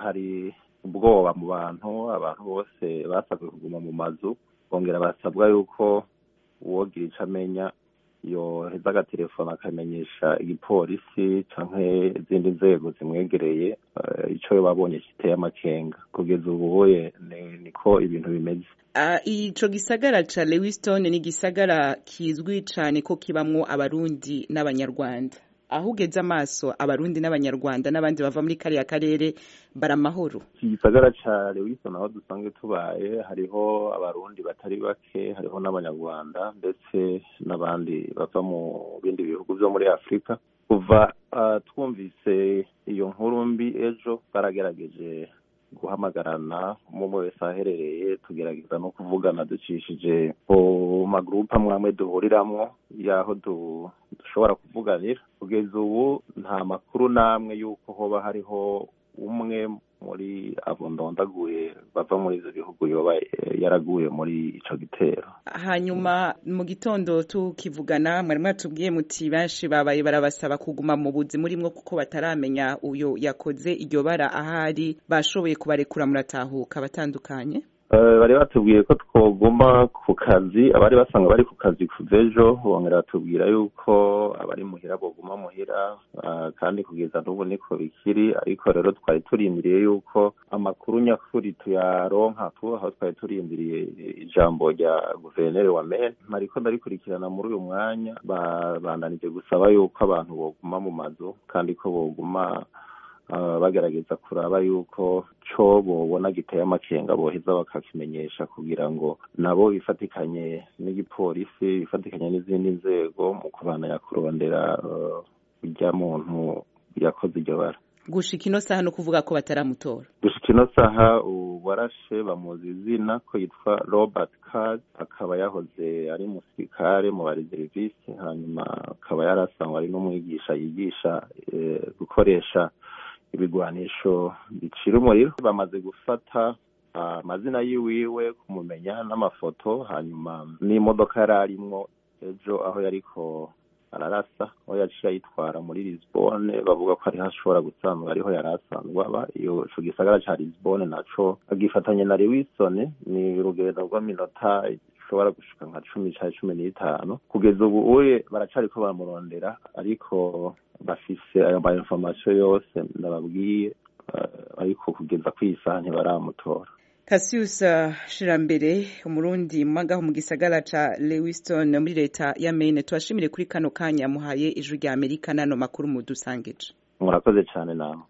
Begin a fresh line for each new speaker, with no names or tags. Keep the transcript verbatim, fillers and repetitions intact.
hari ubwoba mu bantu abantu bose basabwe kuguma mu mazu bongera basabwa yuko uwogira ico amenya yoheza agatelefona akamenyesha igipolisi canke izindi nzego zimwegereye ico babonye kiteye amakenga kugeza ubuye niko ibintu bimeze.
Uh, ico gisagara ca Lewiston ni gisagara kizwi cane ko kibamwo abarundi n'abanyarwanda. Aho ugeze amaso abarundi n'abanyarwanda n'abandi bava muri kariya karere baramahoro.
Iki gisagara ca Lewiston aho dusanzwe tubaye hariho abarundi batari bake, hariho n'abanyarwanda ndetse n'abandi bava mu bindi bihugu vyo muri Afrika. Kuva uh, twumvise iyo nkuru mbi ejo baragerageje guhamagarana umwe wese aherereye tugerageza no kuvugana ducishije ku magrupe amwe duhuriramwo yaho dushobora kuvuganira. Kugeza ubu nta makuru namwe yuko hoba hariho umwe muri abo ndondaguye bava muri ivyo bihugu yoba yaraguye muri ico gitero.
Hanyuma mu gitondo tukivugana mwari mwatubwiye muti benshi babaye barabasaba kuguma mu buzi murimwo kuko bataramenya uyo yakoze iryo bara ahari bashoboye kubarekura muratahuka batandukanye.
Bari batubwiye ko twoguma ku kazi abari basanga bari ku kazi kuvejo bongera batubwira yuko abari muhira boguma muhira kandi kugeza n'ubu niko bikiri ariko rero twari turindiriye yuko amakuru nyakuri tuyaronka tu aho twari turindiriye ijambo rya guverineri wa Maine mariko ndarikurikirana muri uyu mwanya bandanije gusaba yuko abantu boguma mu mazu kandi ko boguma Uh, bagerageza kuraba yuko co bobona giteye amakenga boheza bakakimenyesha kugira ngo nabo bifatikanye n'igipolisi bifatikanye n'izindi nzego mu kubandanya kurondera urya uh, muntu yakoze iryo bara.
Gushika ino saha no kuvuga ko bataramutora.
Gushika ino saha uwarashe bamuzi izina ko yitwa Robert Card akaba yahoze ari musirikare mu bareservisi hanyuma akaba yarasangwa ari n'umwigisha yigisha e, gukoresha ibigwanisho bicira umuriro. Bamaze gufata amazina uh, yiwiwe kumumenya n'amafoto hanyuma n'imodoka yararimwo ejo aho yariko ararasa aho yaciye yitwara muri Lisbon bavuga ko ari hashobora gusanzwe ariho yarasanzwe aba iyo ico gisagara ca Lisbon naco agifatanye na Lewiston ni urugendo rw'aminota ishobora gushika nka cumi canke cumi n'itanu kugeza ubu uye baracariko baramurondera ariko bafise ayo ma information yose ndababwiye uh, ariko kugeza kwisaha ntibaramutora.
Cassius uh, Shirambere umurundi mwagaho mu gisagara ca Lewiston muri leta ya Maine twashimire kuri kano kanya muhaye ijwi rya Amerika nano makuru mu dusangije.
Murakoze cyane nawe.